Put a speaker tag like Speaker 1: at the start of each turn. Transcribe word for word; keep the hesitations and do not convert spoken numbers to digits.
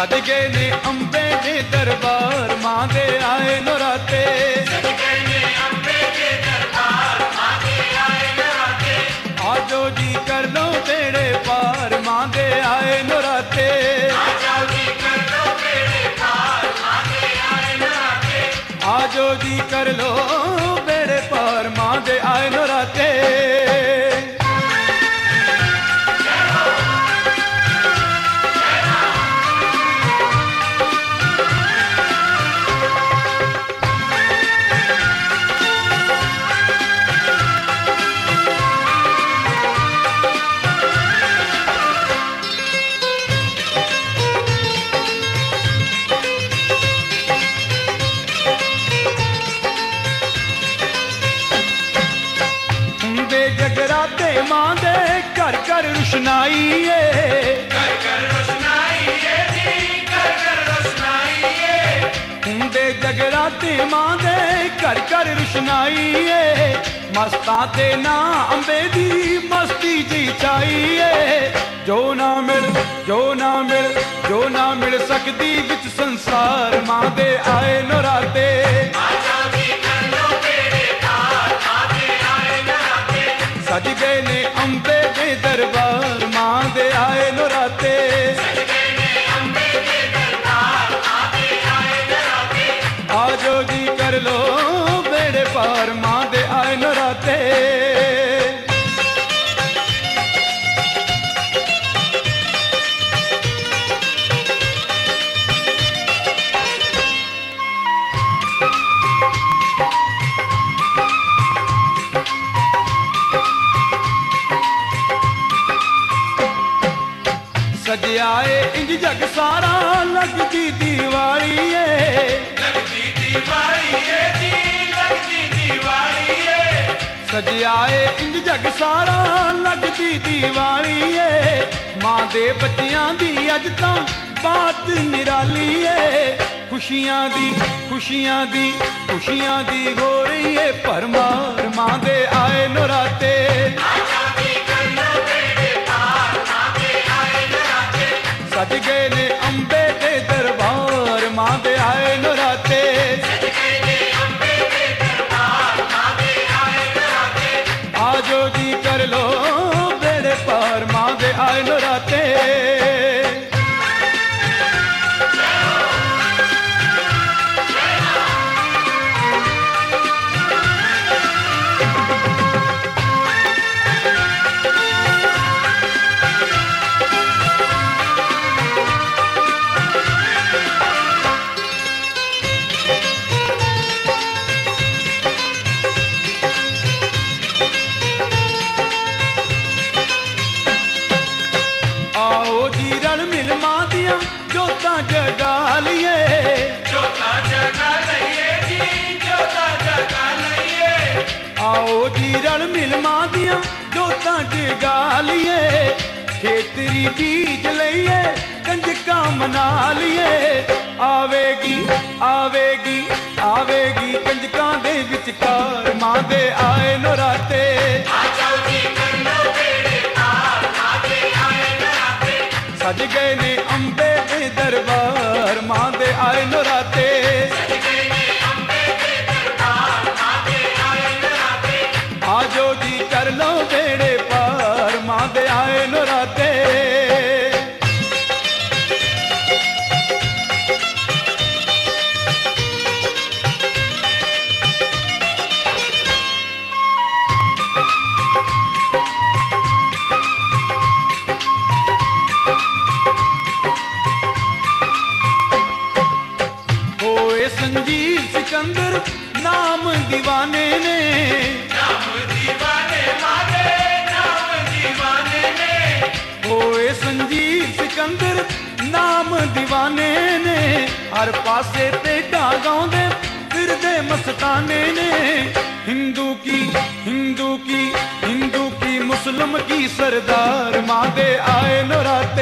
Speaker 1: सज गए ने अंबे दे दरबार मां दे आए नराते।
Speaker 2: सज गए ने अंबे दे दरबार मां दे आए नराते।
Speaker 1: आजो जी कर लो बेड़े पार मां दे आए नराते।
Speaker 2: आजो जी कर लो बेड़े पार मां दे आए नराते।
Speaker 1: आजो जी कर लो बेड़े पार मां दे आए नराते। जगराते मां दे घर घर रोशनाई है।
Speaker 2: घर घर रोशनाई है जी, घर घर रोशनाई है।
Speaker 1: हुंदे जगराते मां दे घर घर रोशनाई है। मस्ता ते ना अंबे दी मस्ती जी चाहिए। जो ना मिल जो ना मिल जो ना मिल सकदी विच संसार मां दे आए नराते। सज गए ने अंबे दे दरबार मां दे आए नराते।
Speaker 2: सज गए ने अंबे दे दरबार मां दे आए नराते।
Speaker 1: आजो जी कर लो बेड़े पार मां दे आए नराते। सज आए इंज जग सारा लगदी दीवारी है।
Speaker 2: लगदी दीवारी है जी, लगदी दीवारी है।
Speaker 1: सज आए इंज जग सारा लगदी दीवारी है। मां दे बच्चियां दी अज तां बात निराली है। खुशियां दी खुशियां दी खुशियां दी हो रही है परमार मां दे आए नराते। सज गए ने अंबे दे दरबार मां दे आए नराते।
Speaker 2: सज गए ने अंबे दे दरबार मां दे आए नराते।
Speaker 1: आजो जी कर लो बेड़े पार मां दे आए नराते। जगा लिये
Speaker 2: जोता जगा लइए जी, जोता जगा लइए।
Speaker 1: आओ जी रल मिल मां दियां जोतां जगा लिये। खेतरी बीज लइए कंजका मना लिये। आवेगी आवेगी आवेगी कंजकां दे विचकार मां दे आए नराते।
Speaker 2: आजो जी कर लो बेड़े पार मां दे आए नराते।
Speaker 1: सज गए ने अंबे दे दरबार मां दे आए नराते।
Speaker 2: सज गए ने अंबे दे दरबार मां दे आए नराते।
Speaker 1: आजो जी कर लो बेड़े पार मां दे आए नराते। संजीव सिकंदर नाम दीवाने ने।
Speaker 2: नाम दीवाने मारे नाम दीवाने ने।
Speaker 1: होए संजीव सिकंदर नाम दीवाने ने। हर पासे पेटा गाउंदे फिरदे मस्ताने ने। हिंदू की हिंदू की हिंदू की मुस्लिम की सरदार मां दे आए नराते।